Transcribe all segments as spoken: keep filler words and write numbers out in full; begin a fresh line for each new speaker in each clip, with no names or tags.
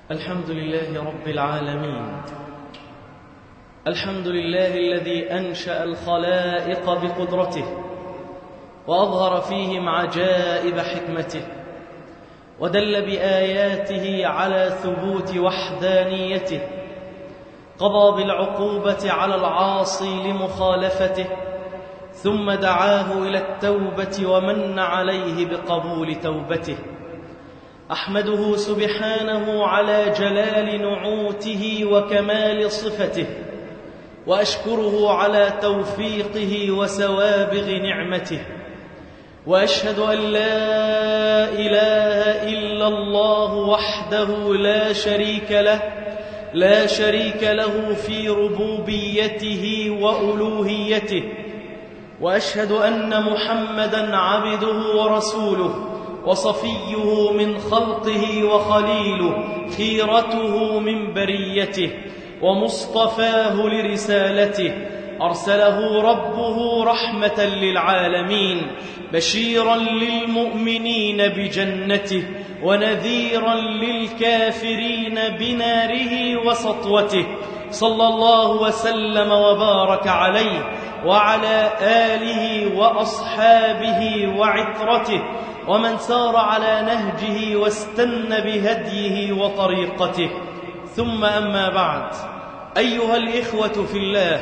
الحمد لله رب العالمين. الحمد لله الذي أنشأ الخلائق بقدرته وأظهر فيهم عجائب حكمته ودل بآياته على ثبوت وحدانيته، قضى بالعقوبة على العاصي لمخالفته، ثم دعاه إلى التوبة ومن عليه بقبول توبته. أحمده سبحانه على جلال نعوته وكمال صفته، وأشكره على توفيقه وسوابغ نعمته، وأشهد أن لا إله إلا الله وحده لا شريك له لا شريك له في ربوبيته وألوهيته، وأشهد أن محمدًا عبده ورسوله وصفيه من خلقه وخليله، خيرته من بريته ومصطفاه لرسالته، أرسله ربه رحمة للعالمين، بشيرا للمؤمنين بجنته ونذيرا للكافرين بناره وسطوته، صلى الله وسلم وبارك عليه وعلى آله وأصحابه وعترته ومن سار على نهجه واستن بهديه وطريقته. ثم أما بعد، أيها الإخوة في الله،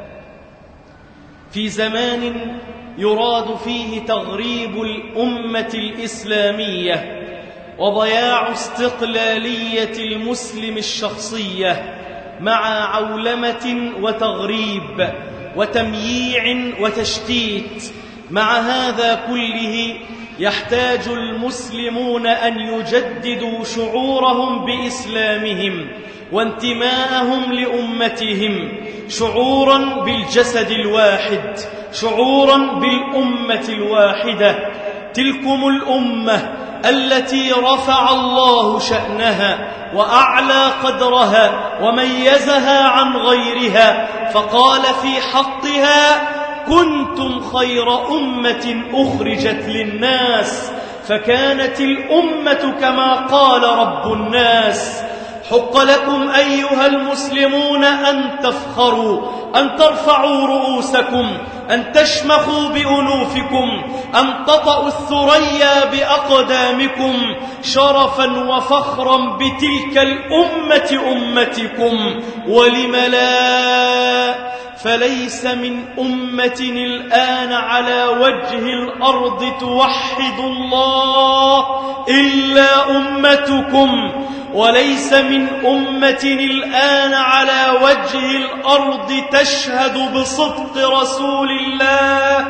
في زمان يراد فيه تغريب الأمة الإسلامية وضياع استقلالية المسلم الشخصية مع عولمة وتغريب وتمييع وتشتيت، مع هذا كله يحتاج المسلمون أن يجددوا شعورهم بإسلامهم وانتماءهم لأمتهم، شعورا بالجسد الواحد، شعورا بالأمة الواحدة. تلكم الأمة التي رفع الله شأنها وأعلى قدرها وميزها عن غيرها، فقال في حقها: كنتم خير أمة أخرجت للناس. فكانت الأمة كما قال رب الناس: حق لكم أيها المسلمون أن تفخروا، أن ترفعوا رؤوسكم، أن تشمخوا بأنوفكم، أن تطأوا الثريا بأقدامكم، شرفا وفخرا بتلك الأمة أمتكم. ولم لا؟ فليس من أمة الآن على وجه الأرض توحد الله إلا أمتكم، وليس من أمة الآن على وجه الأرض تشهد بصدق رسول الله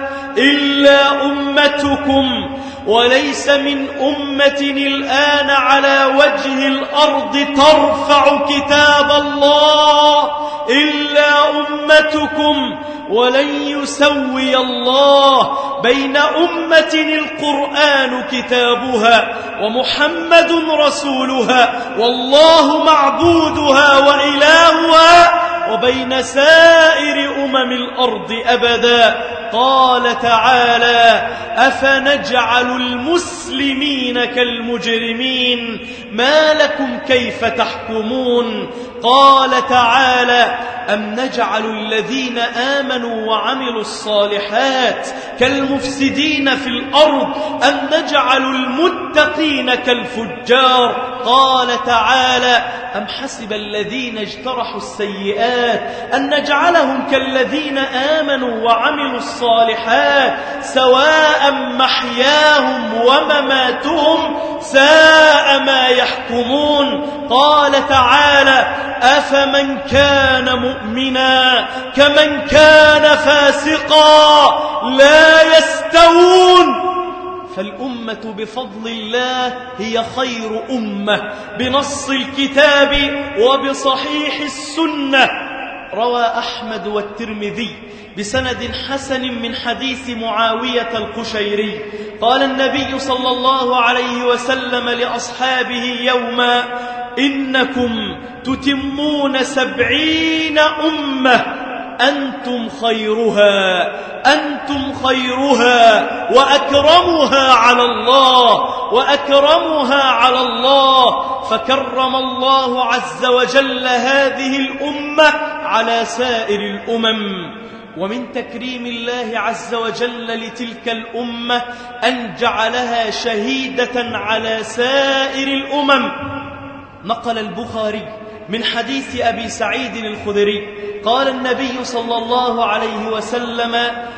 إلا أمتكم، وليس من أمة الآن على وجه الأرض ترفع كتاب الله إلا أمتكم. ولن يسوي الله بين أمة القرآن كتابها ومحمد رسولها والله معبودها وإلهها وبين سائر أمم الأرض أبدا. قال تعالى: أفنجعل المسلمين كالمجرمين ما لكم كيف تحكمون. قال تعالى: أم نجعل الذين آمنوا وعملوا الصالحات كالمفسدين في الأرض أم نجعل المتقين كالفجار. قال تعالى: أم حسب الذين اجترحوا السيئات أن نجعلهم كالذين آمنوا وعملوا الصالحات سواء محياهم ومماتهم ساء ما يحكمون. قال تعالى: أفمن كان مؤمنا كمن كان فاسقا لا يستوون. فالأمة بفضل الله هي خير أمة بنص الكتاب وبصحيح السنة. روى أحمد والترمذي بسند حسن من حديث معاوية القشيري قال النبي صلى الله عليه وسلم لأصحابه يوما: إنكم تتمون سبعين أمة أنتم خيرها أنتم خيرها وأكرمها على الله، وأكرمها على الله، فكرم الله عز وجل هذه الأمة على سائر الأمم. ومن تكريم الله عز وجل لتلك الأمة أن جعلها شهيدة على سائر الأمم. نقل البخاري من حديث أبي سعيد الخدري قال النبي صلى الله عليه وسلم: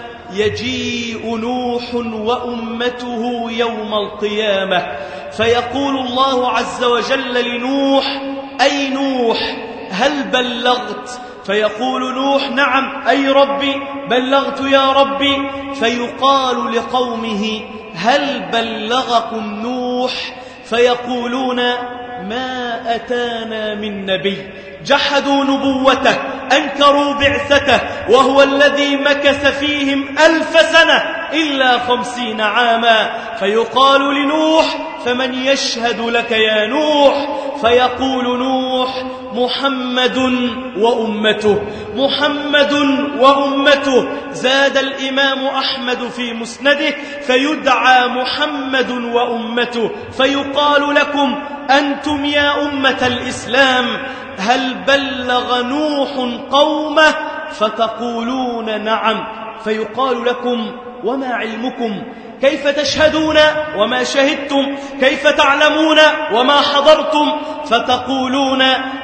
يجيء نوح وأمته يوم القيامة فيقول الله عز وجل لنوح: أي نوح هل بلغت؟ فيقول نوح: نعم أي ربي بلغت يا ربي. فيقال لقومه: هل بلغكم نوح؟ فيقولون: ما أتانا من نبي. جحدوا نبوته، أنكروا بعثته، وهو الذي مكث فيهم ألف سنة إلا خمسين عاما. فيقال لنوح: فمن يشهد لك يا نوح؟ فيقول نوح: محمد وأمته، محمد وأمته. زاد الإمام أحمد في مسنده: فيدعى محمد وأمته، فيقال لكم أنتم يا أمة الإسلام: هل بلغ نوح قومه؟ فتقولون: نعم. فيقال لكم: وما علمكم؟ كيف تشهدون وما شهدتم؟ كيف تعلمون وما حضرتم؟ فتقولون: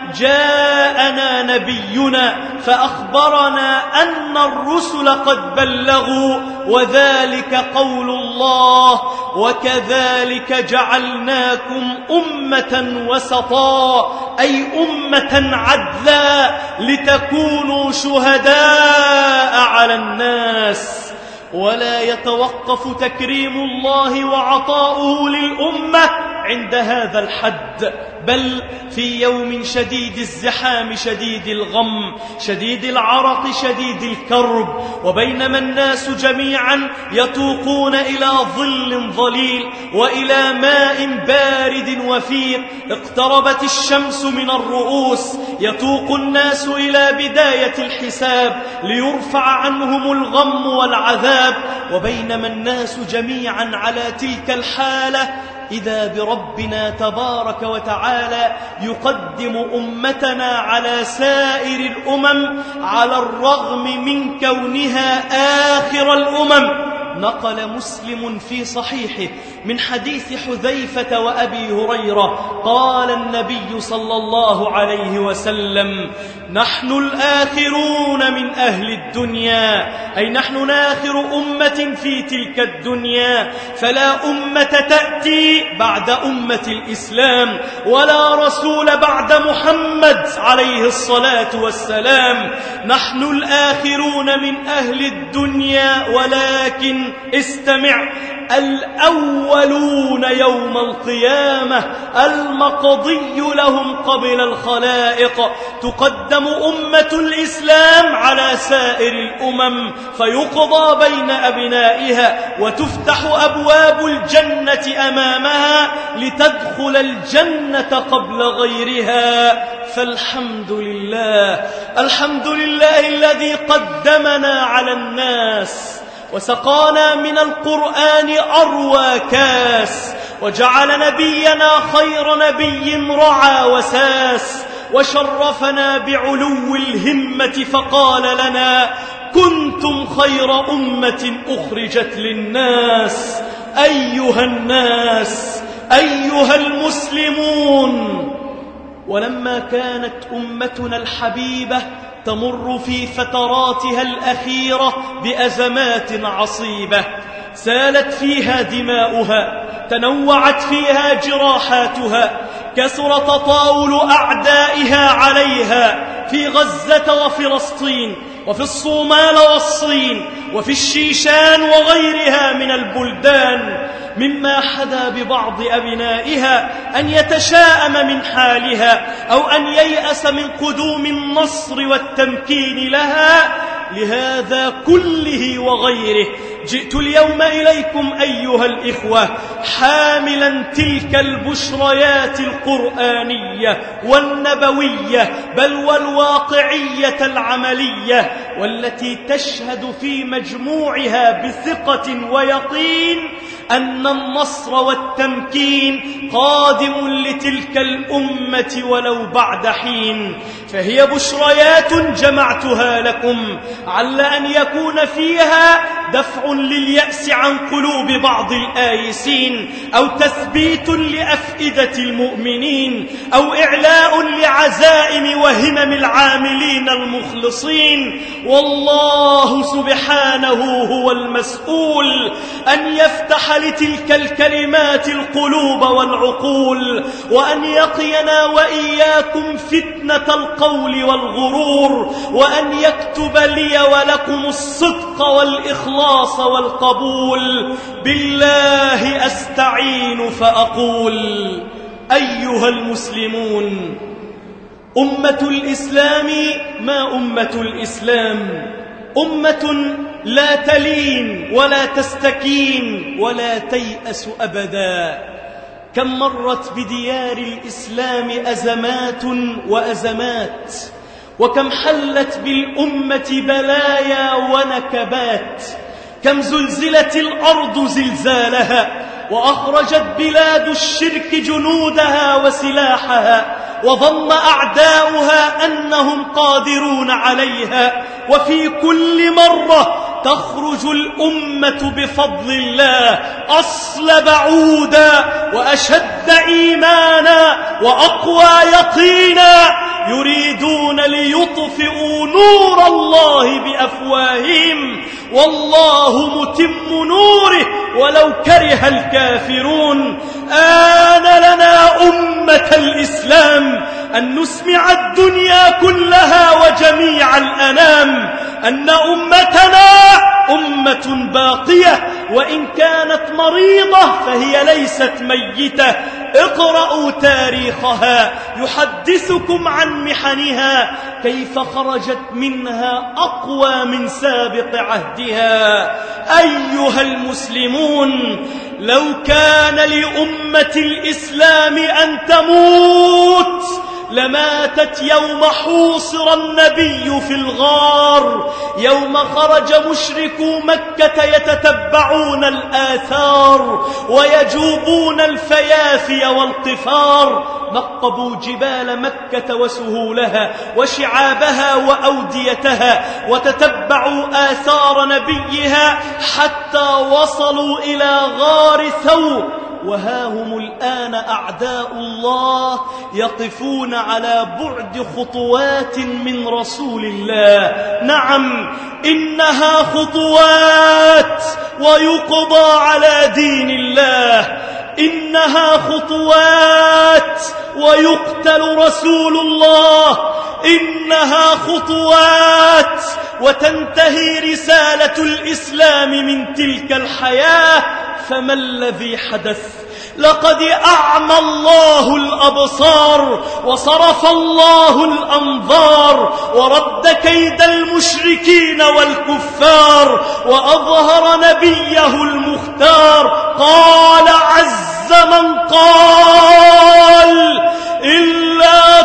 جاءنا نبينا فأخبرنا أن الرسل قد بلغوا، وذلك قول الله، وكذلك جعلناكم أمة وسطا، أي أمة عدلا، لتكونوا شهداء على الناس. ولا يتوقف تكريم الله وعطاؤه للأمة عند هذا الحد، بل في يوم شديد الزحام، شديد الغم، شديد العرق، شديد الكرب، وبينما الناس جميعا يتوقون إلى ظل ظليل وإلى ماء بارد وفيق، اقتربت الشمس من الرؤوس، يتوق الناس إلى بداية الحساب ليرفع عنهم الغم والعذاب. وبينما الناس جميعا على تلك الحالة، إذا بربنا تبارك وتعالى يقدم أمتنا على سائر الأمم على الرغم من كونها آخر الأمم. نقل مسلم في صحيحه من حديث حذيفة وأبي هريرة قال النبي صلى الله عليه وسلم: نحن الآخرون من أهل الدنيا، أي نحن آخر أمة في تلك الدنيا، فلا أمة تأتي بعد أمة الإسلام، ولا رسول بعد محمد عليه الصلاة والسلام. نحن الآخرون من أهل الدنيا، ولكن استمع: الأولون يوم القيامة، المقضي لهم قبل الخلائق. تقدم أمة الإسلام على سائر الأمم فيقضى بين أبنائها، وتفتح أبواب الجنة أمامها لتدخل الجنة قبل غيرها. فالحمد لله، الحمد لله الذي قدمنا على الناس وسقانا من القرآن أروى كاس، وجعل نبينا خير نبي رعى وساس، وشرفنا بعلو الهمة فقال لنا: كنتم خير أمة أخرجت للناس. أيها الناس، أيها المسلمون، ولما كانت أمتنا الحبيبة تمر في فتراتها الأخيرة بأزمات عصيبة، سالت فيها دماؤها، تنوعت فيها جراحاتها، كثر تطاول أعدائها عليها في غزة وفلسطين وفي الصومال والصين وفي الشيشان وغيرها من البلدان، مما حدا ببعض أبنائها أن يتشاءم من حالها أو أن ييأس من قدوم النصر والتمكين لها. لهذا كله وغيره جئت اليوم إليكم أيها الإخوة حاملا تلك البشريات القرآنية والنبوية بل والواقعية العملية، والتي تشهد في مجموعها بثقة ويقين أن النصر والتمكين قادم لتلك الأمة ولو بعد حين، فهي بشريات جمعتها لكم عل أن يكون فيها دفع لليأس عن قلوب بعض الآيسين، أو تثبيت لأفئدة المؤمنين، أو إعلاء لعزائم وهمم العاملين المخلصين. والله سبحانه هو المسؤول أن يفتح لتلك الكلمات القلوب والعقول، وأن يقينا وإياكم فتنة القول والغرور، وأن يكتب لي ولكم الصدق والإخلاص والقبول. بالله أستعين فأقول: أيها المسلمون، أمة الإسلام ما أمة الإسلام؟ أمة لا تلين ولا تستكين ولا تيأس أبدا. كم مرت بديار الإسلام أزمات وأزمات، وكم حلت بالأمة بلايا ونكبات. كم زلزلت الأرض زلزالها، وأخرجت بلاد الشرك جنودها وسلاحها، وظن أعداؤها أنهم قادرون عليها، وفي كل مرة تخرج الأمة بفضل الله أصلب عودا وأشد إيمانا وأقوى يقينا، يريدون ليطفئوا نور الله بأفواههم، والله متم نوره ولو كره الكافرون. آن لنا أمة الإسلام أن نسمع الدنيا كلها وجميع الأنام أن أمتنا أمة باقية، وإن كانت مريضة فهي ليست ميتة. اقرأوا تاريخها يحدثكم عن محنها، كيف خرجت منها أقوى من سابق عهدها. أيها المسلمون، لو كان لأمة الإسلام أن تموت لماتت يوم حوصر النبي في الغار، يوم خرج مشركو مكة يتتبعون الآثار ويجوبون الفيافي والقفار. نقبوا جبال مكة وسهولها وشعابها وأوديتها، وتتبعوا آثار نبيها حتى وصلوا إلى غار ثور. وها هم الآن أعداء الله يقفون على بعد خطوات من رسول الله. نعم، إنها خطوات ويقضى على دين الله، إنها خطوات ويقتل رسول الله، إنها خطوات وتنتهي رسالة الإسلام من تلك الحياة. فما الذي حدث؟ لقد أعمى الله الأبصار وصرف الله الأنظار، ورد كيد المشركين والكفار، وأظهر نبيه المختار. قال عز من قال: إلا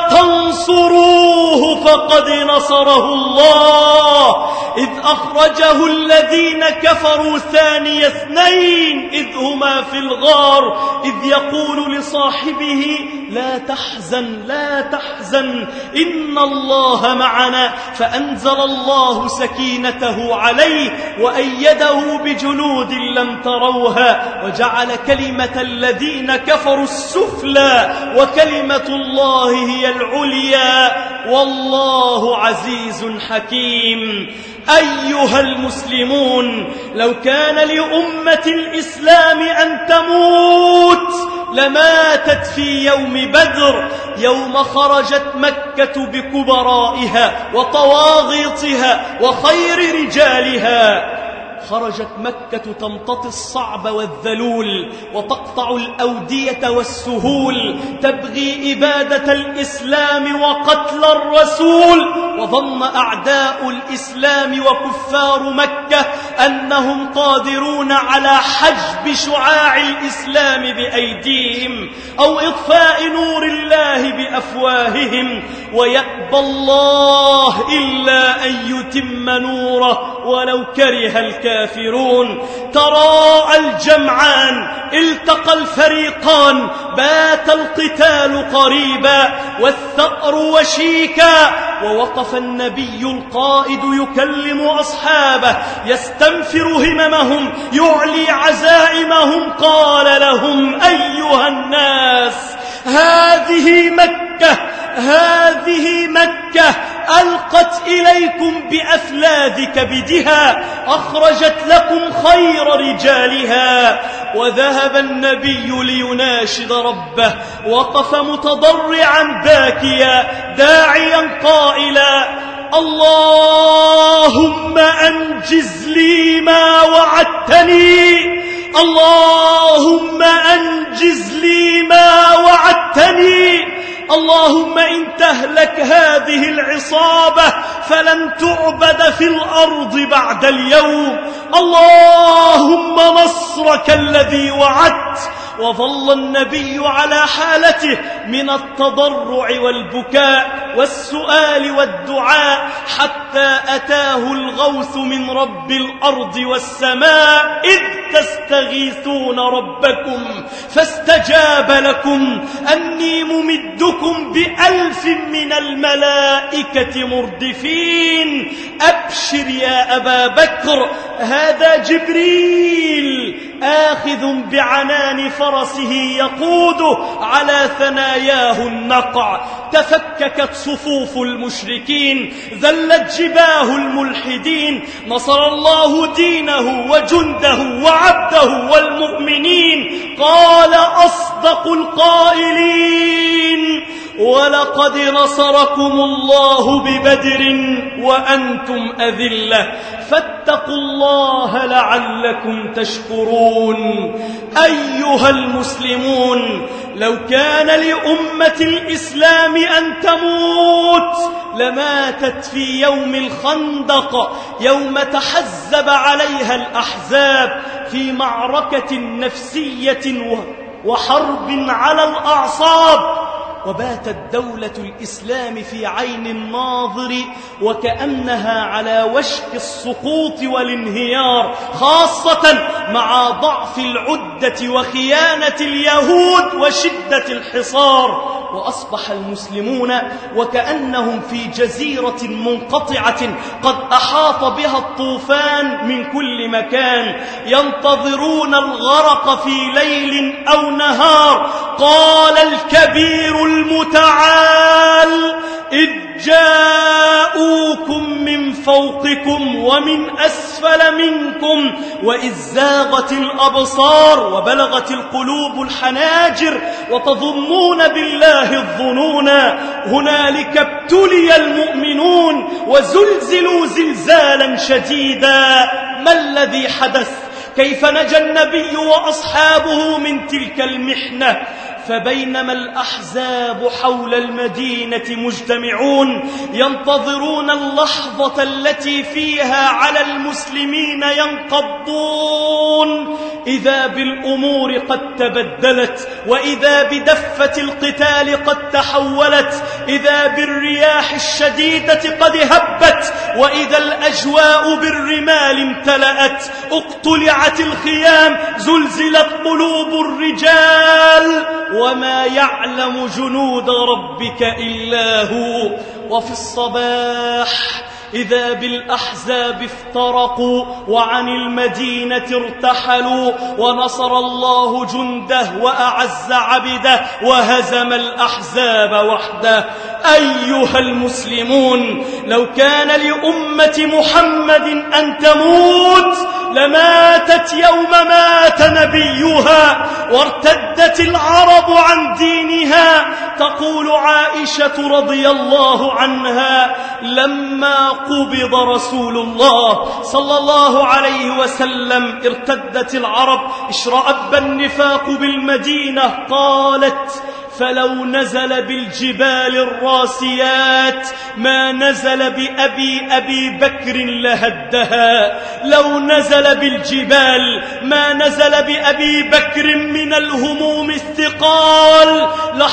تنصروه فقد نصره الله، إذ أخرجه الذين كفروا ثاني اثنين إذ هما في الغار، إذ يقول لصاحبه: لا تحزن لا تحزن إن الله معنا، فأنزل الله سكينته عليه وأيده بجنود لم تروها، وجعل كلمة الذين كفروا السفلى وكلمة الله هي العليا، والله عزيز حكيم. أيها المسلمون، لو كان لأمة الإسلام أن تموت لماتت في يوم بدر، يوم خرجت مكة بكبرائها وطواغيطها وخير رجالها. خرجت مكة تمتطي الصعب والذلول وتقطع الأودية والسهول، تبغي إبادة الإسلام وقتل الرسول. وظن أعداء الإسلام وكفار مكة أنهم قادرون على حجب شعاع الإسلام بأيديهم أو إطفاء نور الله بأفواههم، ويأبى الله إلا أن يتم نوره ولو كره الكافرون. تراءى الجمعان التقى الفريقان بات القتال قريبا والثأر وشيكا، ووقف النبي القائد يكلم أصحابه يستنفر هممهم يعلي عزائمهم. قال لهم: أيها الناس، هذه مكة هذه مكة ألقت إليكم بأفلاذ كبدها، أخرجت لكم خير رجالها. وذهب النبي ليناشد ربه، وقف متضرعا باكيا داعيا قائلا: اللهم أنجز لي ما وعدتني، اللهم أنجز لي ما وعدتني، اللهم إن تهلك هذه العصابة فلن تعبد في الأرض بعد اليوم، اللهم نصرك الذي وعدت. وظل النبي على حالته من التضرع والبكاء والسؤال والدعاء حتى أتاه الغوث من رب الأرض والسماء: إذ تستغيثون ربكم فاستجاب لكم أني ممدكم بألف من الملائكة مردفين. أبشر يا أبا بكر، هذا جبريل آخذ بعنان فرسه يقوده على ثناياه النقع. تفككت صفوف المشركين، ذلت جباه الملحدين، نصر الله دينه وجنده وعبده والمؤمنين. قال أصدق القائلين: ولقد نصركم الله ببدر وأنتم أذلة، فاتقوا الله لعلكم تشكرون. أيها المسلمون، لو كان لأمة الإسلام أن تموت لماتت في يوم الخندق، يوم تحزب عليها الأحزاب في معركة نفسية وحرب على الأعصاب. وباتت دولة الإسلام في عين الناظر وكأنها على وشك السقوط والانهيار، خاصة مع ضعف العدة وخيانة اليهود وشدة الحصار. وأصبح المسلمون وكأنهم في جزيرة منقطعة قد أحاط بها الطوفان من كل مكان، ينتظرون الغرق في ليل أو نهار. قال الكبير المتعال: إذ جاءوكم من فوقكم ومن أسفل منكم وإذ زاغت الأبصار وبلغت القلوب الحناجر وتظنون بالله الظنون، هنالك ابتلي المؤمنون وزلزلوا زلزالا شديدا. ما الذي حدث؟ كيف نجا النبي وأصحابه من تلك المحنة؟ فبينما الأحزاب حول المدينة مجتمعون ينتظرون اللحظة التي فيها على المسلمين ينقضون، إذا بالأمور قد تبدلت، وإذا بدفة القتال قد تحولت، إذا بالرياح الشديدة قد هبت، وإذا الأجواء بالرمال امتلأت، اقتلعت الخيام، زلزلت قلوب الرجال، وما يعلم جنود ربك إلا هو. وفي الصباح إذا بالأحزاب افترقوا وعن المدينة ارتحلوا، ونصر الله جنده وأعز عبده وهزم الأحزاب وحده. أيها المسلمون، لو كان لأمة محمد أن تموت لماتت يوم مات نبيها وارتدت العرب عن دينها. تقول عائشة رضي الله عنها: لما قبض رسول الله صلى الله عليه وسلم ارتدت العرب، اشرأب النفاق بالمدينة. قالت: فلو نزل بالجبال الراسيات ما نزل بأبي أبي بكر لهدها، لو نزل بالجبال ما نزل بأبي بكر من الهموم الثقال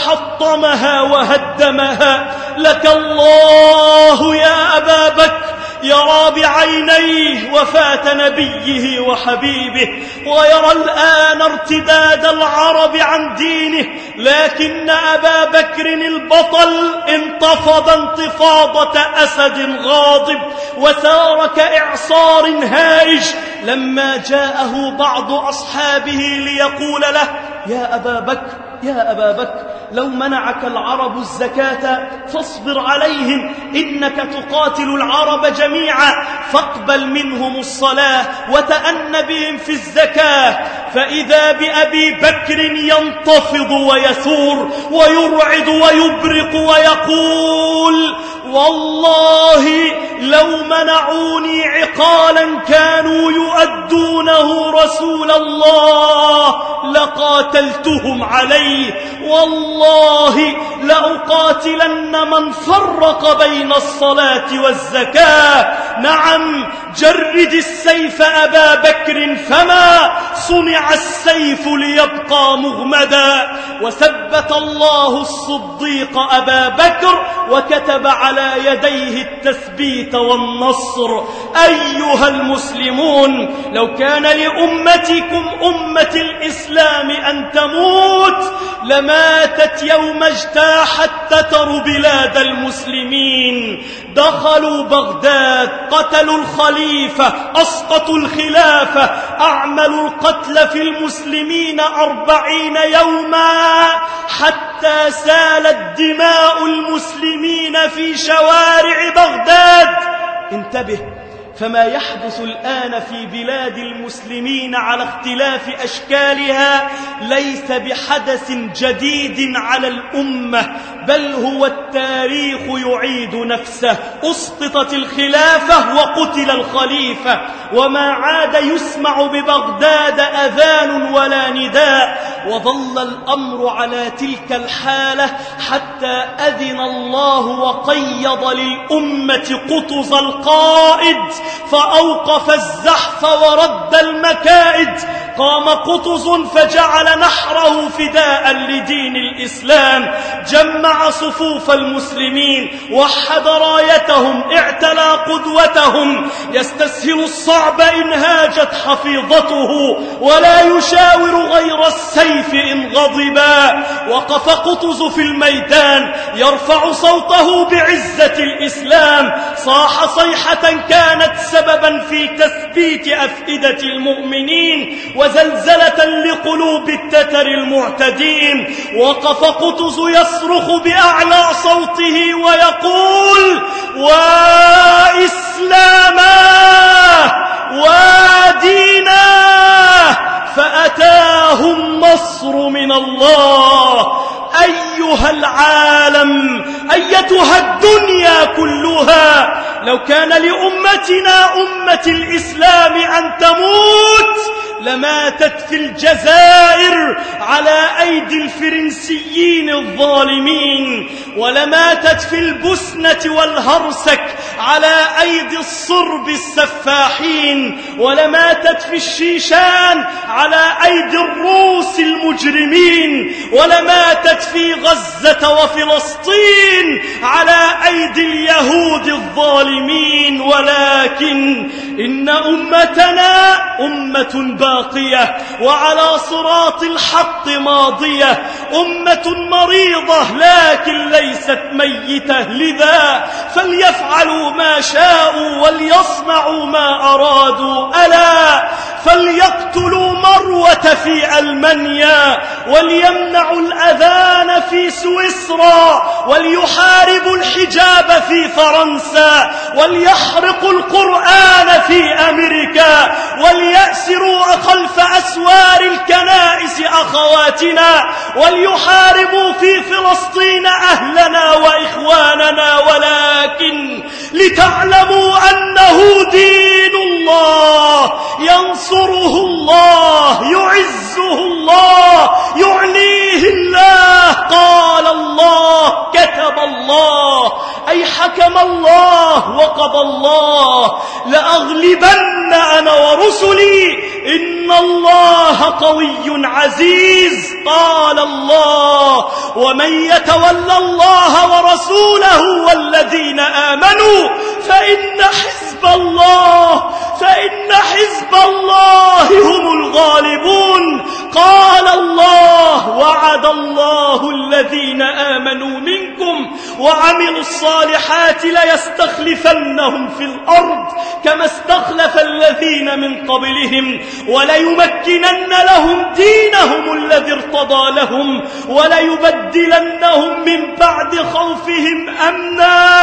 لحطمها وهدمها. لك الله يا أبا بكر، يرى بعينيه وفاة نبيه وحبيبه، ويرى الآن ارتداد العرب عن دينه، لكن أبا بكر البطل انتفض انتفاضة أسد غاضب وثار كإعصار هائج لما جاءه بعض أصحابه ليقول له: يا أبا بكر يا أبا بكر، لو منعك العرب الزكاة فاصبر عليهم، إنك تقاتل العرب جميعا، فاقبل منهم الصلاة وتأن بهم في الزكاة. فإذا بأبي بكر ينتفض ويثور ويرعد ويبرق ويقول: والله لو منعوني عقالا كانوا يؤدونه رسول الله لقاتلتهم عليه، والله لأقاتلن من فرق بين الصلاة والزكاة. نعم، جرد السيف أبا بكر، فما صنع السيف ليبقى مغمدا. وثبت الله الصديق أبا بكر وكتب على يديه التثبيت والنصر. أيها المسلمون، لو كان لأمتكم أمة الإسلام أن تموت لماتت يوم اجتاحت تتر بلاد المسلمين. دخلوا بغداد، قتلوا الخليفة، أسقطوا الخلافة، أعملوا القتل في المسلمين أربعين يوما حتى سالت دماء المسلمين في شوارع بغداد. انتبه، فما يحدث الآن في بلاد المسلمين على اختلاف أشكالها ليس بحدث جديد على الأمة، بل هو التاريخ يعيد نفسه. أسقطت الخلافة وقتل الخليفة، وما عاد يسمع ببغداد أذان ولا نداء، وظل الأمر على تلك الحالة حتى أذن الله وقيض للأمة قطز القائد فأوقف الزحف ورد المكائد. قام قطز فجعل نحره فداء لدين الإسلام، جمع صفوف المسلمين، وحد رايتهم، اعتلى قدوتهم، يستسهل الصعب إن هاجت حفيظته، ولا يشاور غير السيف إن غضبا. وقف قطز في الميدان يرفع صوته بعزة الإسلام، صاح صيحة كانت سببا في تثبيت أفئدة المؤمنين وزلزلة لقلوب التتر المعتدين. وقف قطز يصرخ بأعلى صوته ويقول: وإسلاما ودينا. فأتاه النصر من الله. أيها العالم، أيتها الدنيا كلها، لو كان لأمتنا أمة الإسلام أن تموت لماتت في الجزائر على أيدي الفرنسيين الظالمين، ولماتت في البوسنة والهرسك على أيدي الصرب السفاحين، ولماتت في الشيشان على أيدي الروس المجرمين، ولماتت في غزة وفلسطين على أيدي اليهود الظالمين. ولكن إن أمتنا أمة باقية وعلى صراط الحق ماضية، أمة مريضة لكن ليست ميتة، لذا فليفعلوا ما شاءوا وليصنعوا ما أرادوا. ألا فليقتلوا مروة في ألمانيا، وليمنعوا الأذان في سويسرا، وليحاربوا الحجاب في فرنسا، وليحرقوا القرآن في أمريكا، وليأسروا خلف أسوار الكنائس أخواتنا، وليحاربوا في فلسطين أهلنا وإخواننا. ولكن لتعلموا أنه دين الله، ينصره الله، يعزه الله، يعليه الله. قال الله، كتب الله، أي حكم الله وقضى الله: لأغلبن أنا ورسلي إن الله قوي عزيز. قال الله: ومن يتولى الله ورسوله والذين آمنوا فإن حزب الله فإن حزب الله هم الغالبون. قال الله: وعد الله الذين آمنوا منكم وعملوا الصالحات ليستخلفنهم في الأرض كما استخلف الذين من قبلهم وليمكنن لهم دينهم الذي ارتضى لهم وليبدلنهم من بعد خوفهم أمنا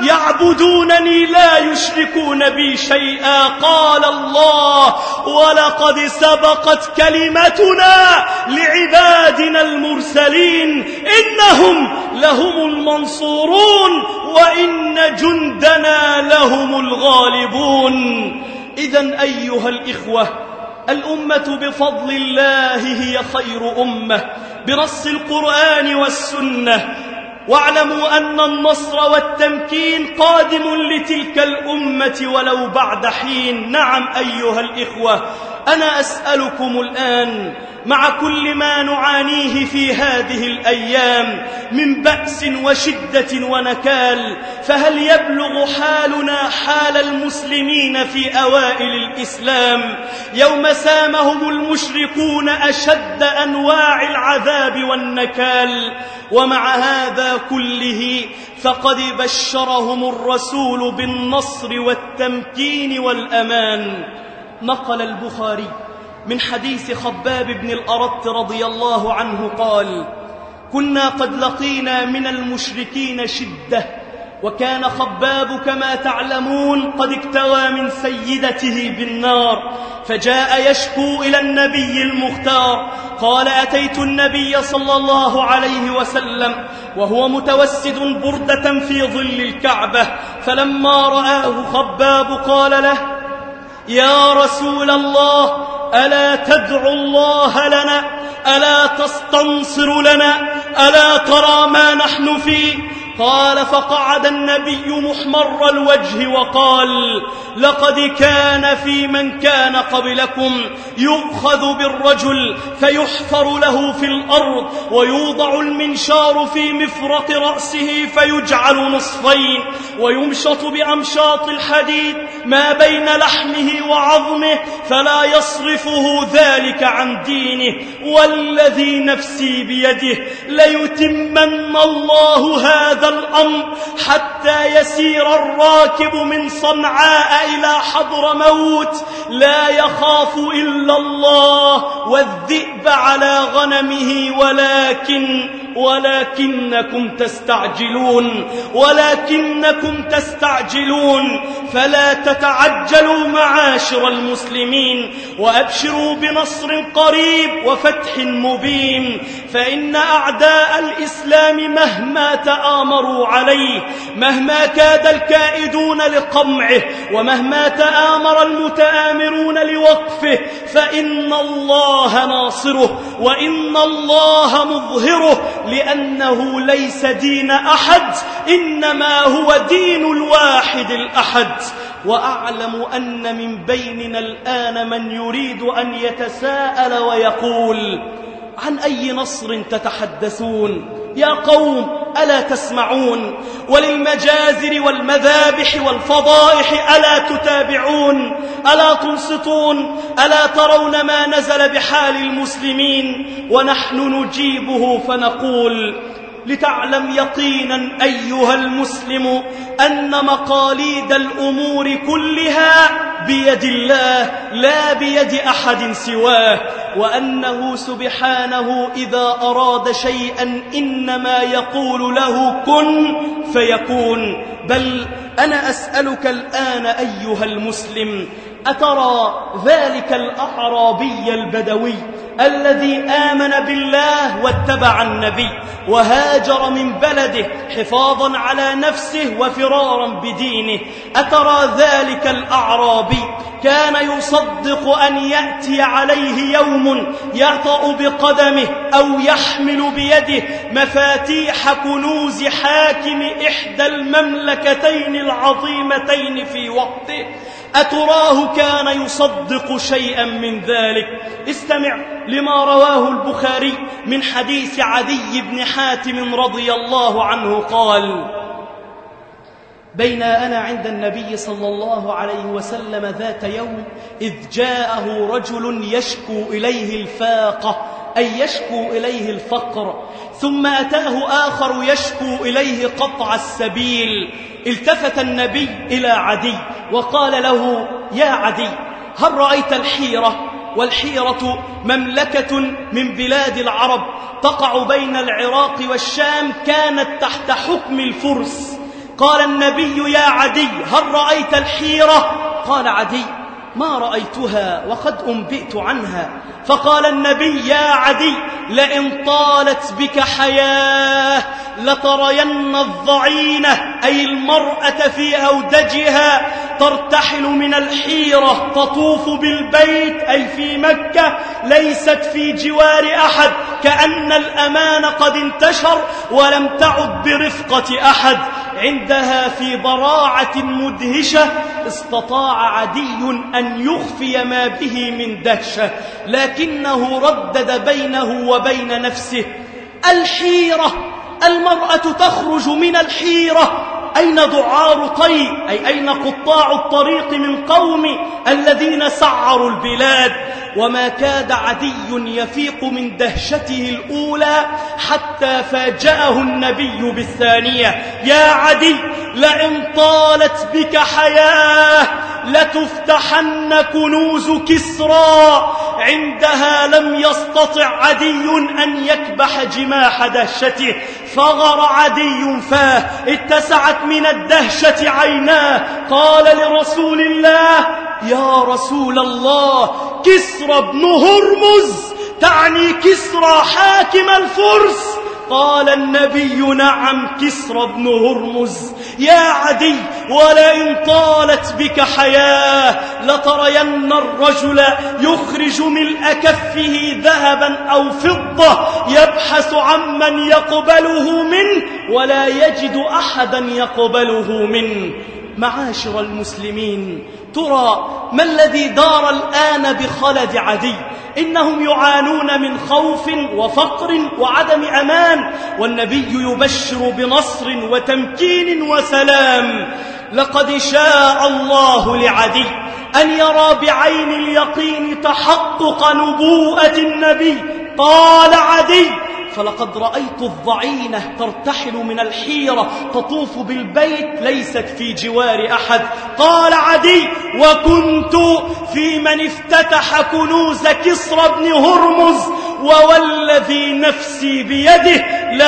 يعبدونني لا يشركون بي شيئا. قال الله: ولقد سبقت كلمتنا لعبادنا المرسلين إنهم لهم المنصورون وإن جندنا لهم الغالبون. إذن أيها الإخوة، الأمة بفضل الله هي خير أمة بنص القرآن والسنة، واعلموا أن النصر والتمكين قادم لتلك الأمة ولو بعد حين. نعم أيها الإخوة، أنا أسألكم الآن مع كل ما نعانيه في هذه الأيام من بأس وشدة ونكال، فهل يبلغ حالنا حال المسلمين في أوائل الإسلام يوم سامهم المشركون أشد أنواع العذاب والنكال؟ ومع هذا كله فقد بشرهم الرسول بالنصر والتمكين والأمان. نقل البخاري من حديث خباب بن الأرت رضي الله عنه قال: كنا قد لقينا من المشركين شدة، وكان خباب كما تعلمون قد اكتوى من سيدته بالنار، فجاء يشكو إلى النبي المختار. قال: أتيت النبي صلى الله عليه وسلم وهو متوسد بردة في ظل الكعبة، فلما رآه خباب قال له: يا رسول الله، ألا تدعو الله لنا؟ ألا تستنصر لنا؟ ألا ترى ما نحن فيه؟ قال: فقعد النبي محمر الوجه وقال: لقد كان في من كان قبلكم يؤخذ بالرجل فيحفر له في الأرض ويوضع المنشار في مفرق رأسه فيجعل نصفين ويمشط بأمشاط الحديد ما بين لحمه وعظمه فلا يصرفه ذلك عن دينه، والذي نفسي بيده ليتمن الله هذا الأمر حتى يسير الراكب من صنعاء إلى حضر موت لا يخاف إلا الله والذئب على غنمه، ولكن ولكنكم تستعجلون ولكنكم تستعجلون فلا تتعجلوا معاشر المسلمين، وأبشروا بنصر قريب وفتح مبين. فإن أعداء الإسلام مهما تآمروا عليه، مهما كاد الكائدون لقمعه، ومهما تآمر المتآمرون لوقفه، فإن الله ناصره وإن الله مظهره، لأنه ليس دين أحد إنما هو دين الواحد الأحد. وأعلم أن من بيننا الآن من يريد أن يتساءل ويقول: عن أي نصر تتحدثون يا قوم؟ ألا تسمعون؟ وللمجازر والمذابح والفضائح ألا تتابعون؟ ألا تنصتون؟ ألا ترون ما نزل بحال المسلمين؟ ونحن نجيبه فنقول: لتعلم يقينا أيها المسلم أن مقاليد الأمور كلها بيد الله لا بيد أحد سواه، وأنه سبحانه إذا أراد شيئا إنما يقول له كن فيكون. بل أنا أسألك الآن أيها المسلم، أترى ذلك الأعرابي البدوي الذي آمن بالله واتبع النبي وهاجر من بلده حفاظا على نفسه وفرارا بدينه، أترى ذلك الأعرابي كان يصدق أن يأتي عليه يوم يطأ بقدمه أو يحمل بيده مفاتيح كنوز حاكم إحدى المملكتين العظيمتين في وقته؟ أتراه كان يصدق شيئا من ذلك؟ استمع لما رواه البخاري من حديث عدي بن حاتم رضي الله عنه قال: بين أنا عند النبي صلى الله عليه وسلم ذات يوم إذ جاءه رجل يشكو إليه الفاقة، أي يشكو إليه الفقر، ثم أتاه آخر يشكو إليه قطع السبيل. التفت النبي إلى عدي وقال له: يا عدي، هل رأيت الحيرة؟ والحيرة مملكة من بلاد العرب تقع بين العراق والشام، كانت تحت حكم الفرس. قال النبي: يا عدي، هل رأيت الحيرة؟ قال عدي: ما رأيتها وقد أنبئت عنها. فقال النبي: يا عدي، لئن طالت بك حياة لترين الضعينة، أي المرأة في أودجها، ترتحل من الحيرة تطوف بالبيت، أي في مكة، ليست في جوار أحد، كأن الأمان قد انتشر ولم تعد برفقة أحد. عندها في ضراعة مدهشة استطاع عدي أن يخفي ما به من دهشة، لكنه ردد بينه وبين نفسه: الحيرة، المرأة تخرج من الحيرة. أين دعار طي، أي أين قطاع الطريق من قوم الذين سعروا البلاد؟ وما كاد عدي يفيق من دهشته الأولى حتى فاجأه النبي بالثانية: يا عدي، لئن طالت بك حياة لتفتحن كنوز كسرى. عندها لم يستطع عدي أن يكبح جماح دهشته، فغر عدي فاه، اتسعت من الدهشة عيناه. قال لرسول الله: يا رسول الله، كسرى بن هرمز، تعني كسرى حاكم الفرس؟ قال النبي: نعم، كسرى بن هرمز. يا عدي، ولئن طالت بك حياة لترين الرجل يخرج ملء كفه ذهبا أو فضة يبحث عمن يقبله منه ولا يجد أحدا يقبله منه. معاشر المسلمين، ترى ما الذي دار الآن بخلد عدي؟ إنهم يعانون من خوف وفقر وعدم أمان، والنبي يبشر بنصر وتمكين وسلام. لقد شاء الله لعدي أن يرى بعين اليقين تحقق نبوءة النبي. قال عدي: فلقد رأيت الضعينة ترتحل من الحيرة تطوف بالبيت، ليست في جوار أحد. قال عدي: وكنت في من افتتح كنوز كسرى بن هرمز، ووالذي نفسي بيده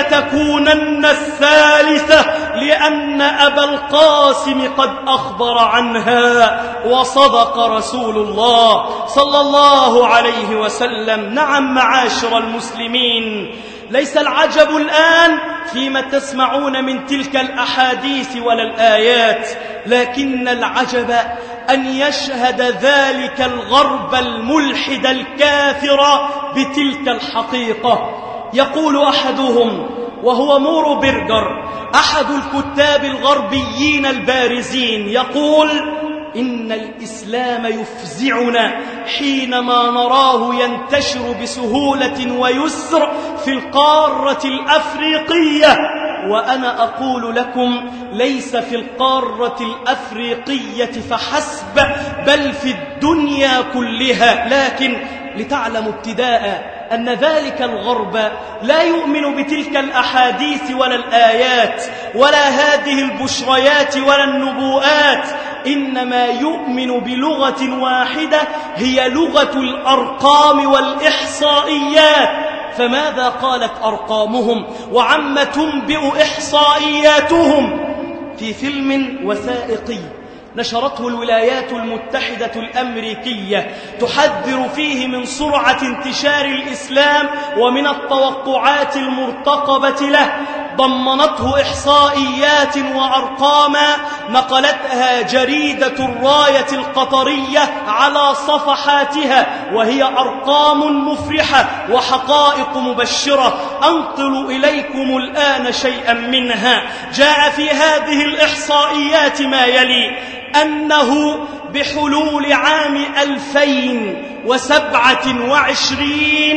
لتكونن الثالثة، لأن أبا القاسم قد أخبر عنها، وصدق رسول الله صلى الله عليه وسلم. نعم معاشر المسلمين، ليس العجب الآن فيما تسمعون من تلك الأحاديث ولا الآيات، لكن العجب أن يشهد ذلك الغرب الملحد الكافر بتلك الحقيقة. يقول أحدهم، وهو مورو برجر، أحد الكتاب الغربيين البارزين، يقول: إن الإسلام يفزعنا حينما نراه ينتشر بسهولة ويسر في القارة الأفريقية. وأنا أقول لكم: ليس في القارة الأفريقية فحسب، بل في الدنيا كلها. لكن لتعلموا ابتداء أن ذلك الغرب لا يؤمن بتلك الأحاديث ولا الآيات ولا هذه البشريات ولا النبوءات، إنما يؤمن بلغة واحدة، هي لغة الأرقام والإحصائيات. فماذا قالت أرقامهم وعم تنبئ إحصائياتهم؟ في فيلم وثائقي نشرته الولايات المتحدة الأمريكية تحذر فيه من سرعة انتشار الإسلام ومن التوقعات المرتقبة له، ضمنته إحصائيات وأرقاما نقلتها جريدة الراية القطرية على صفحاتها، وهي أرقام مفرحة وحقائق مبشرة. أنقل إليكم الآن شيئا منها. جاء في هذه الإحصائيات ما يلي: أنه بحلول عام ألفين وسبعة وعشرين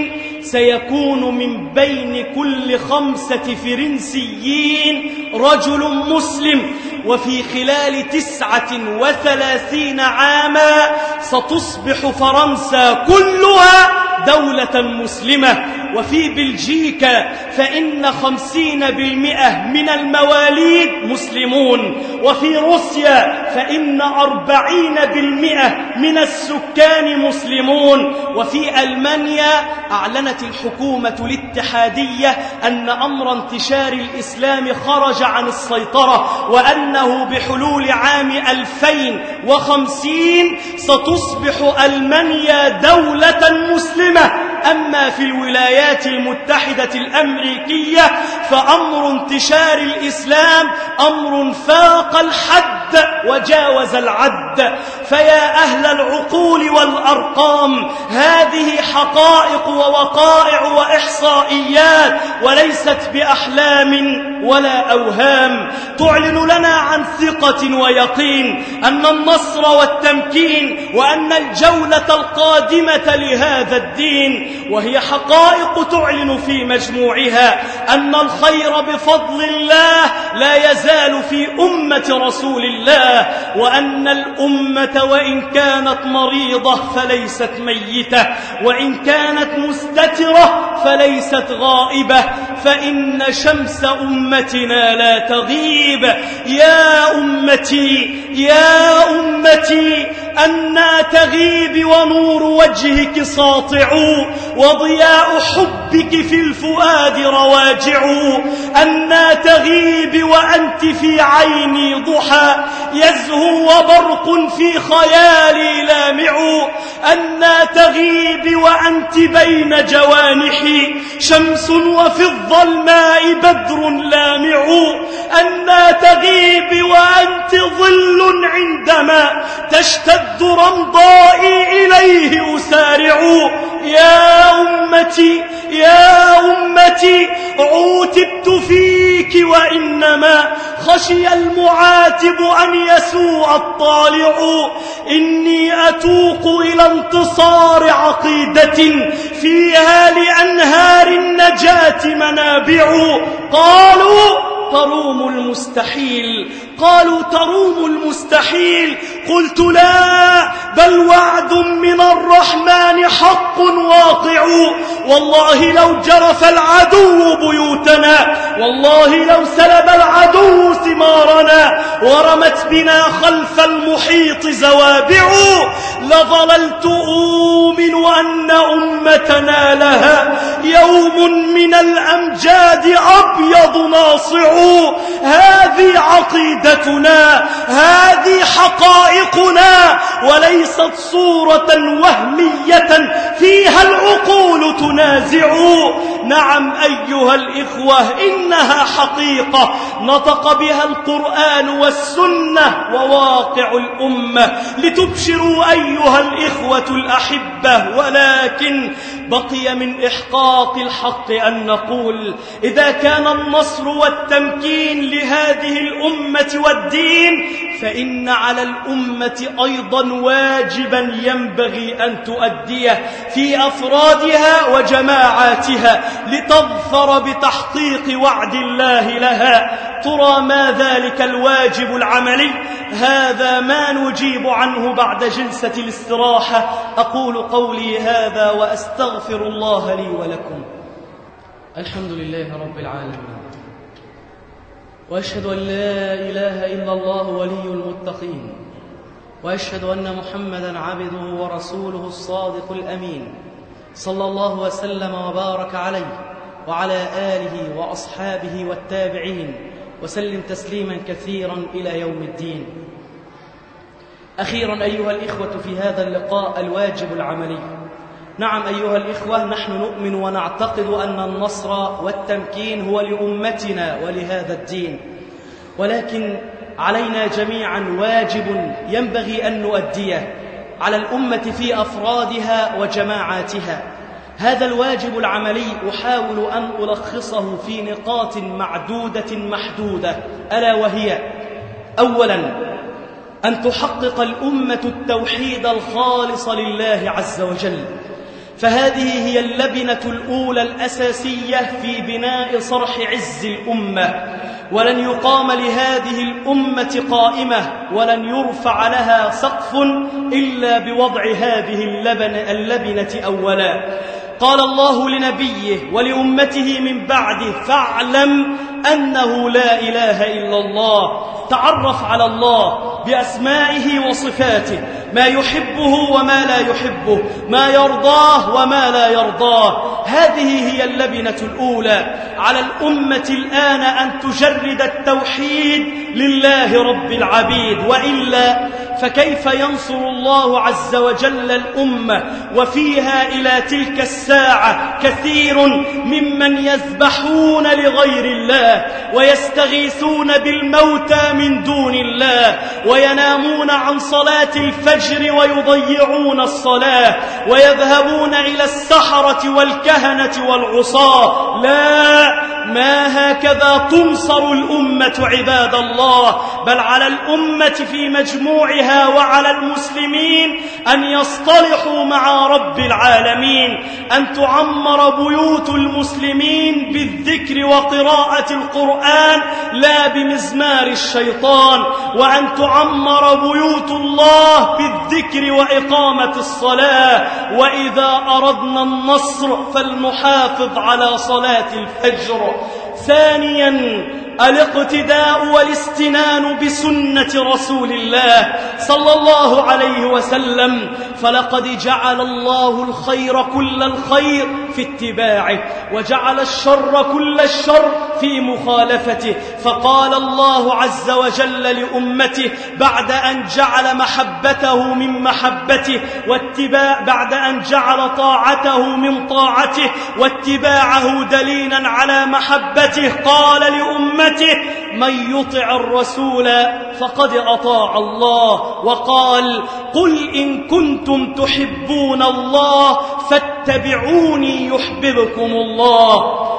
سيكون من بين كل خمسة فرنسيين رجل مسلم، وفي خلال تسعة وثلاثين عاما ستصبح فرنسا كلها دولة مسلمة. وفي بلجيكا فإن خمسين بالمئة من المواليد مسلمون، وفي روسيا فإن أربعين بالمئة من السكان مسلمون، وفي ألمانيا أعلنت الحكومة الاتحادية أن أمر انتشار الإسلام خرج عن السيطرة، وأنه بحلول عام ألفين وخمسين ستصبح ألمانيا دولة مسلمة. أما في الولايات المتحدة الأمريكية فأمر انتشار الإسلام أمر فاق الحد وجاوز العد. فيا أهل العقول والأرقام، هذه حقائق ووقائع وإحصائيات وليست بأحلام ولا أوهام، تعلن لنا عن ثقة ويقين أن النصر والتمكين وأن الجولة القادمة لهذا الدين، وهي حقائق تعلن في مجموعها أن الخير بفضل الله لا يزال في أمة رسول الله، وأن الأمة وإن كانت مريضة فليست ميتة، وإن كانت مستترة فليست غائبة، فإن شمس أمتنا لا تغيب. يا أمتي يا أمتي أنا تغيب ونور وجهك ساطع، وضياء حبك في الفؤاد رواجع، أنا تغيب وأنت في عيني ضحى يزهو وبرق في خيالي لامع، أنا تغيب وأنت بين جوانحي شمس وفي الظلماء بدر لامع، أنا تغيب وأنت ظل عندما تشتد رمضائي إليه أسارع. يا أمتي يا أمتي عوتبت فيك وإنما خشي المعاتب أن يسوء الطالع، إني أتوق إلى انتصار عقيدة فيها لأنهار النجاة منابع. قالوا تروم المستحيل قالوا تروم المستحيل قلت لا، بل وعد من الرحمن حق واقع. والله لو جرف العدو بيوتنا، والله لو سلب العدو ثمارنا، ورمت بنا خلف المحيط زوابع، لظللت أؤمن أن أمتنا لها يوم من الأمجاد أبيض ناصع. هذه عقيدتنا، هذه حقائقنا، وليست صورة وهمية فيها العقول تنازع. نعم أيها الإخوة، إنها حقيقة نطق بها القرآن والسنة وواقع الأمة، لتبشروا أيها الإخوة الأحبة. ولكن بقي من إحقاق الحق أن نقول إذا كان النصر والتمكين لهذه الأمة والدين، فإن على الأمة أيضا واجبا ينبغي أن تؤديه في أفرادها وجماعاتها لتظفر بتحقيق وعد الله لها. ترى ما ذلك الواجب العملي؟ هذا ما نجيب عنه بعد جلسة الاستراحة. أقول قولي هذا وأستغفر الله لي ولكم. الحمد لله رب العالمين، وأشهد أن لا إله إلا الله ولي المتقين، وأشهد أن محمدا عبده ورسوله الصادق الأمين، صلى الله وسلم وبارك عليه وعلى آله وأصحابه والتابعين، وسلم تسليما كثيرا إلى يوم الدين. أخيرا أيها الإخوة في هذا اللقاء الواجب العملي. نعم أيها الإخوة، نحن نؤمن ونعتقد أن النصر والتمكين هو لأمتنا ولهذا الدين، ولكن علينا جميعا واجب ينبغي أن نؤديه على الأمة في أفرادها وجماعاتها. هذا الواجب العملي أحاول أن ألخصه في نقاط معدودة محدودة، ألا وهي: أولا، أن تحقق الأمة التوحيد الخالص لله عز وجل، فهذه هي اللبنة الأولى الأساسية في بناء صرح عز الأمة، ولن يقام لهذه الأمة قائمة ولن يرفع لها سقف إلا بوضع هذه اللبنة, اللبنة أولا. قال الله لنبيه ولأمته من بعده: فاعلم أنه لا إله إلا الله. تعرف على الله بأسمائه وصفاته، ما يحبه وما لا يحبه، ما يرضاه وما لا يرضاه. هذه هي اللبنة الأولى. على الأمة الآن أن تجرد التوحيد لله رب العبيد، وإلا فكيف ينصر الله عز وجل الأمة وفيها إلى تلك الساعة كثير ممن يذبحون لغير الله ويستغيثون بالموتى من دون الله وينامون عن صلاة الفجر ويضيعون الصلاة ويذهبون إلى السحرة والكهنة والعصاة. لا، ما هكذا تنصر الأمة عباد الله، بل على الأمة في مجموعها وعلى المسلمين أن يصطلحوا مع رب العالمين، أن تعمر بيوت المسلمين بالذكر وقراءة القرآن لا بمزمار الشيطان، وأن تعمر بيوت الله بالذكر وإقامة الصلاة. وإذا أردنا النصر فلنحافظ على صلاة الفجر. ثانيا، الاقتداء والاستنان بسنة رسول الله صلى الله عليه وسلم، فلقد جعل الله الخير كل الخير في اتباعه وجعل الشر كل الشر في مخالفته. فقال الله عز وجل لأمته بعد أن جعل محبته من محبته واتباع بعد أن جعل طاعته من طاعته واتباعه دليلا على محبته، قال لأمته: من يطع الرسول فقد أطاع الله. وقال: قل إن كنتم تحبون الله فاتبعوني يحببكم الله.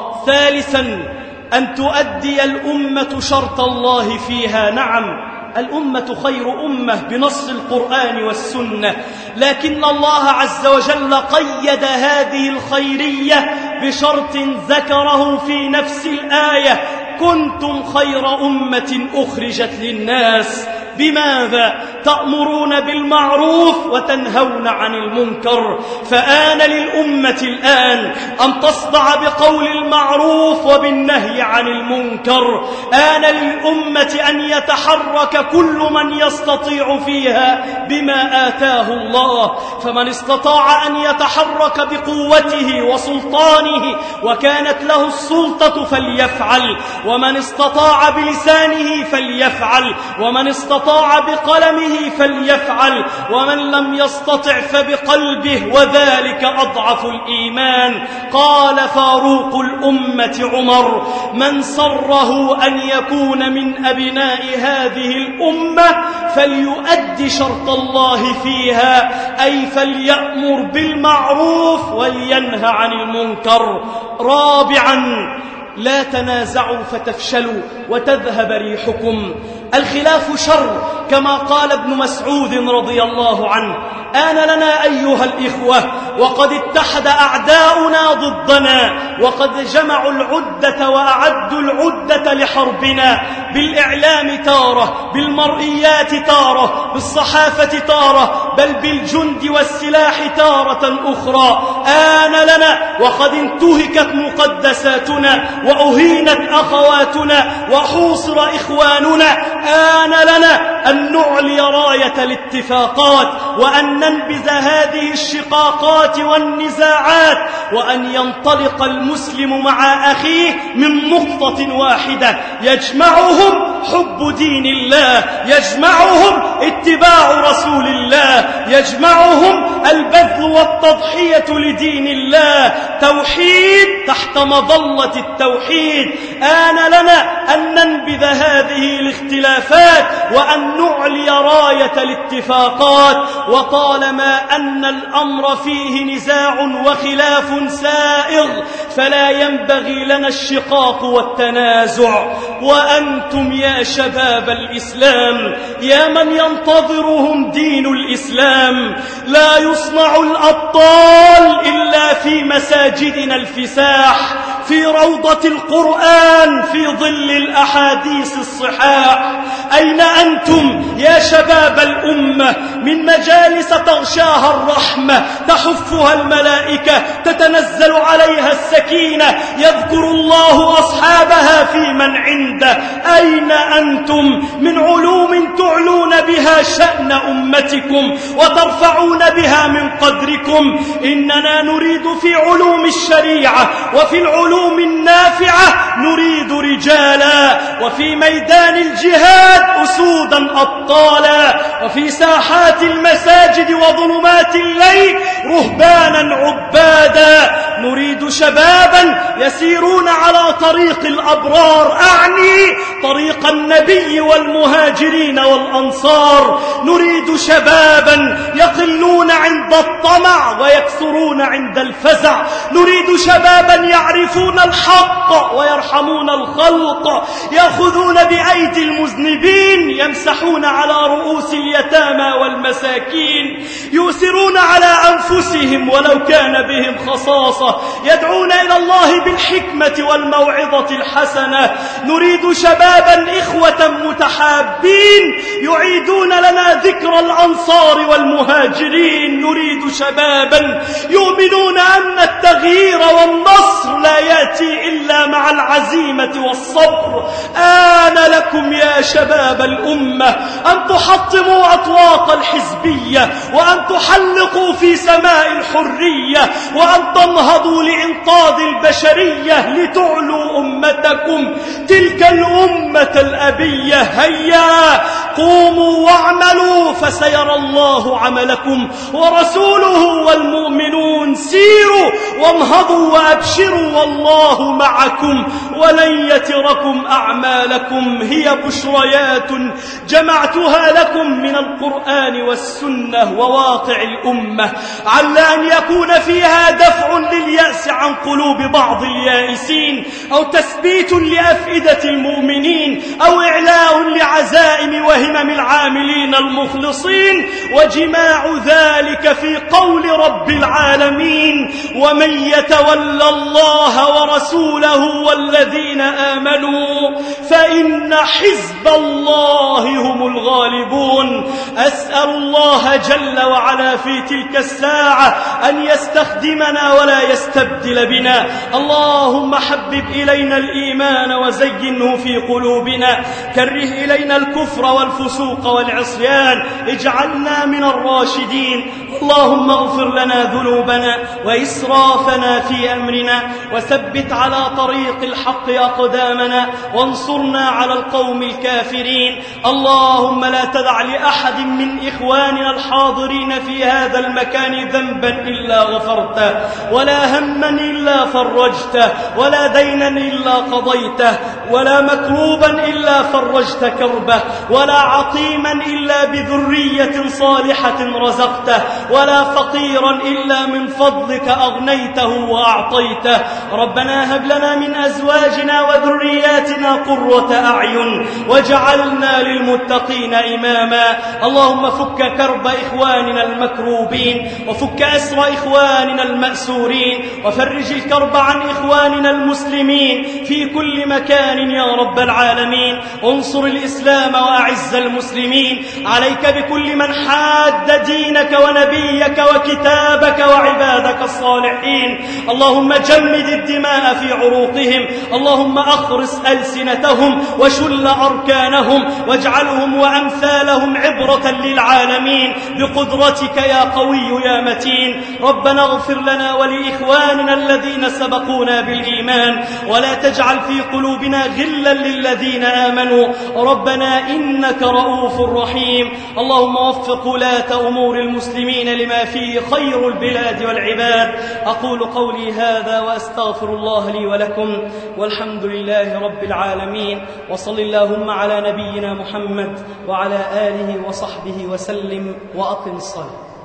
ثالثا، أن تؤدي الأمة شرط الله فيها. نعم، الأمة خير أمة بنص القرآن والسنة، لكن الله عز وجل قيد هذه الخيرية بشرط ذكره في نفس الآية: كنتم خير أمة أخرجت للناس. بماذا؟ تأمرون بالمعروف وتنهون عن المنكر. فآن للأمة الآن أن تصدع بقول المعروف وبالنهي عن المنكر. آن للأمة أن يتحرك كل من يستطيع فيها بما آتاه الله، فمن استطاع أن يتحرك بقوته وسلطانه وكانت له السلطة فليفعل، ومن استطاع بلسانه فليفعل، ومن استطاع بقلمه فليفعل، ومن لم يستطع فبقلبه، وذلك أضعف الإيمان. قال فاروق الأمة عمر: من سره أن يكون من أبناء هذه الأمة فليؤدي شرط الله فيها، أي فليأمر بالمعروف ولينهى عن المنكر. رابعا، لا تنازعوا فتفشلوا وتذهب ريحكم. الخلاف شر كما قال ابن مسعود رضي الله عنه: آن لنا أيها الإخوة وقد اتحد أعداؤنا ضدنا، وقد جمعوا العدة وأعدوا العدة لحربنا، بالإعلام تارة، بالمرئيات تارة، بالصحافة تارة، بل بالجند والسلاح تارة أخرى. آن لنا وقد انتهكت مقدساتنا وأهينت أخواتنا وحوصر إخواننا، آن لنا أن نعلي راية الاتفاقات وأن ننبذ هذه الشقاقات والنزاعات، وأن ينطلق المسلم مع أخيه من نقطة واحدة يجمعهم حب دين الله، يجمعهم اتباع رسول الله، يجمعهم البذل والتضحية لدين الله، توحيد تحت مظلة التوحيد. آن لنا أن ننبذ هذه الاختلافات وأن نعلي راية الاتفاقات، وطالما أن الأمر فيه نزاع وخلاف سائغ فلا ينبغي لنا الشقاق والتنازع. وأنتم يا شباب الإسلام، يا من ينتظرهم دين الإسلام، لا يصنع الأبطال إلا في مساجدنا الفساح، في روضة القرآن، في ظل الأحاديث الصحاح. أين أنتم يا شباب الأمة من مجالس تغشاها الرحمة، تحفها الملائكة، تتنزل عليها السكينة، يذكر الله أصحابها في من عنده؟ أين أنتم من علوم تعلون بها شأن أمتكم وترفعون بها من قدركم؟ إننا نريد في علوم الشريعة وفي العلوم النافعة نريد رجالا، وفي ميدان الجهاد أسودا أبطالا، وفي ساحات المساجد وظلمات الليل رهبانا عبادا. نريد شبابا يسيرون على طريق الأبرار، أعني طريق النبي والمهاجرين والأنصار. نريد شبابا يقلون عند الطمع ويكثرون عند الفزع. نريد شبابا يعرفون الحق ويرحمون الخلق، يأخذون بأيدي المذنبين، يمسحون على رؤوس اليتامى والمساكين، يؤثرون على أنفسهم ولو كان بهم خصاصة، يدعون إلى الله بالحكمة والموعظة الحسنة. نريد شبابا إخوة متحابين يعيدون لنا ذكر الأنصار والمهاجرين. نريد شبابا يؤمنون أن التغيير والنصر لا يأتي إلا مع العزيمة والصبر. آن لكم يا شباب الأمة أن تحطموا أطواق الحزبية، وأن تحلقوا في سماء الحرية، وأن تنهضوا لإنقاذ البشرية، لتعلوا أمتكم تلك الأمة الأبية. هيا قوموا واعملوا فسيرى الله عملكم ورسوله والمؤمنون. سيروا وانهضوا وأبشروا والله معكم ولن يتركم أعمالكم. هي بشريات جمعتها لكم من القرآن والسنة وواقع الأمة، على أن يكون فيها دفع لليأس عن قلوب بعض اليائسين، أو تثبيت لأفئدة المؤمنين، أو إعلاء لعزائم وهمم العاملين المخلصين، وجماع ذلك في قول رب العالمين: ومن يتولى الله ورسوله والذين آمنوا فإن حزب الله هم الغالبون. أسأل الله جل وعلا في تلك الساعة أن يستخدمنا ولا يستبدل بنا. اللهم حبب إلينا الإيمان وزينه في قلوبنا، كره إلينا الكفر والفسوق والعصيان، اجعلنا من الراشدين. اللهم اغفر لنا ذنوبنا وإسرافنا في أمرنا، وثبت على طريق الحق أقدامنا، وانصرنا على القوم الكافرين. اللهم لا تدع لأحد من إخواننا الحاضرين في هذا المكان ذنبا إلا غفرته، ولا هما إلا فرجته، ولا دينا إلا قضيته، ولا مكروبا إلا فرجت كربه، ولا عقيما إلا بذرية صالحة رزقته، ولا فقيرا إلا من فضلك أغنيته وأعطيته. ربنا هب لنا من أزواجنا وذرياتنا قرة أعين واجعلنا للمتقين إماما. اللهم فك كرب إخواننا المكروبين، وفك أسر إخواننا المأسورين، وفرج الكرب عن إخواننا المسلمين في كل مكان يا رب العالمين. انصر الإسلام وأعز المسلمين. عليك بكل من حاد دينك ونبيك وكتابك وعبادك الصالحين. اللهم جمد الدماء في عروقهم، اللهم أخرس ألسنتهم وشل أركانهم، واجعلهم وأمثالهم عبرة للعالمين بقدرتك يا قوي يا متين. ربنا اغفر لنا ولإخواننا الذين سبقونا بالإيمان، ولا تجعل في قلوبنا غلا للذين آمنوا. ربنا إنك رؤوف رحيم. اللهم وفق ولاة أمور المسلمين المسلمين لما فيه خير البلاد والعباد. أقول قولي هذا وأستغفر الله لي ولكم، والحمد لله رب العالمين، وصل اللهم على نبينا محمد وعلى آله وصحبه وسلم، وأقم الصلاة.